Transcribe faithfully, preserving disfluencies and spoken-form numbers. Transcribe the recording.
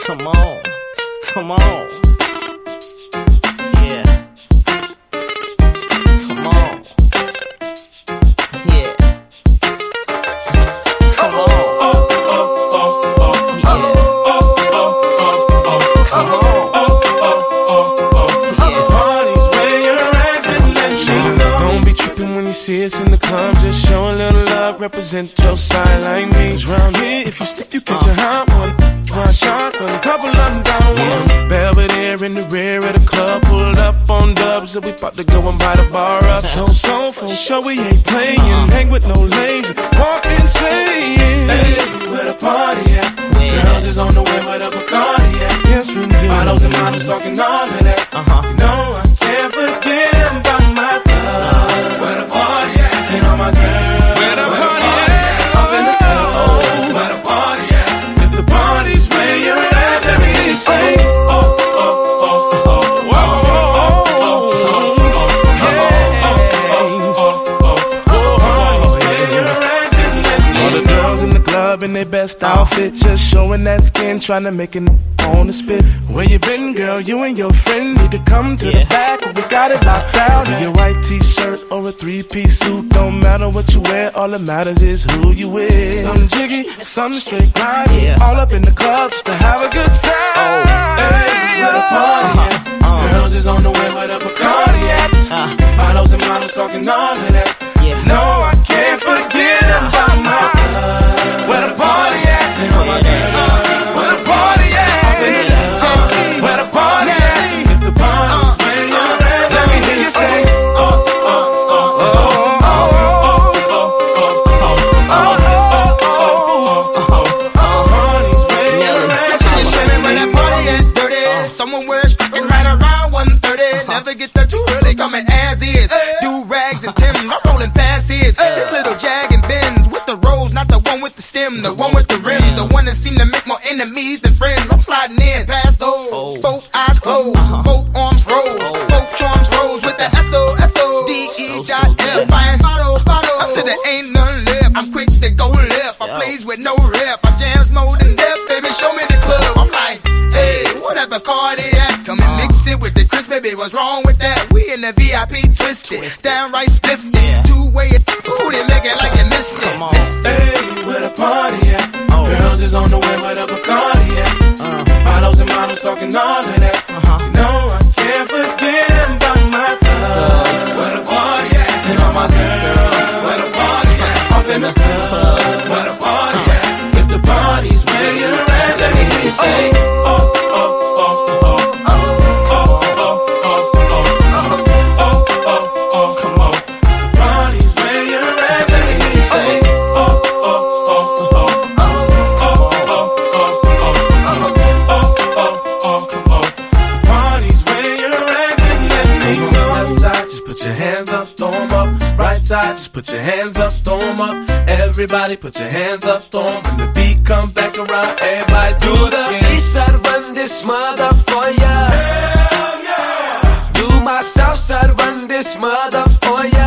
Come on, come on. Yeah. Come on. Yeah. Come on. Oh, oh, oh, oh. Yeah. Oh, oh, oh, oh. Come on. Oh, oh, oh, oh. Yeah. The party's where you're at, just let me know. Don't be tripping when you see us in the club. Just show a little love, represent your side like me. 'Cause round here, if you slip, you catch a hot one. One shot, then a couple of them down one. Belvedere in the rear of the club, pulled up on dubs, and we about to go and buy the bar up. So, so, for sure we ain't playing, hang with no lames, walk insane. Hey, where the party at? Girls is on the way with a Bacardi at. Yes, we do. Bottles and models talking all of that. Uh-huh. You know I can't forget about my love. Where the party at? And all my girls. Where the party at? Up in the club. Where the party at? If the party's where you're at, let me hear you say, oh, oh, oh, oh, oh, oh, oh, all the girls in the club in their best outfit, just showing that skin, trying to make it on the spit. Where you been, girl? You and your friend need to come to yeah. the back. We got it locked down. In your white t-shirt or a three-piece suit, don't matter what you wear. All that matters is who you with. Some jiggy, some straight grind. Yeah. All up in the club just to have a good time. Oh, hey, where the party at? Uh, uh. Girls is on the way with a Bacardi at. Uh. Bottles and models talking all of that. Yeah. No, I can't forget about my love. Where the party at? And all my girls. Where the party at? Where the party at? If the party's where you're at, let me hear you say, oh, oh, oh, oh, oh, oh, oh, oh, oh, party's where you're at. You show me where that party at, dirty. Someone wears striking right around one thirty. Never get there too early, coming as is. Do rags and Timbs, I'm rolling past his. This little Jag and Benz with the rolls, not the one with the stem, the one with the rims, the one that seem to make more enemies than friends. I'm sliding in past those, oh. both eyes closed, uh-huh. both arms rose, oh. both charms rose with the S O S O D E dot F. Buying bottle, bottle, up to the ain't none left. I'm quick to go left. I plays with no rep. I jams more than death, baby. Show me the club. I'm like, hey, whatever car they at, come and mix it with the Chris, baby. What's wrong with that? We in the V I P twisted, downright spliffed, yeah. two way it, ooh, they make it like you missed it. Hey, where the party at? Oh. Girls is on the way with a Bacardi at. Uh. Bottles and models talking all of that. Uh-huh. You know I can't forget about my thugs. Where the party at? And all my girls. Where the party at? Off in the club. Where the party at? If the party's where you're at, let me hear you say, oh, oh, oh, oh, oh, oh, oh, oh, oh, oh, oh, oh, come on. The party's where you're at, let me hear you say, oh, oh, oh, oh, oh, oh, oh, oh, oh, oh, come on. The party's where you're at, just let me know. Left side, just put your hands up, throw 'em up. Right side, just put your hands up, throw 'em up. Everybody put your hands up, throw 'em. When the beat comes back around, everybody do the east side, run this mother for ya. Hell yeah. Do my south side, run this mother for ya.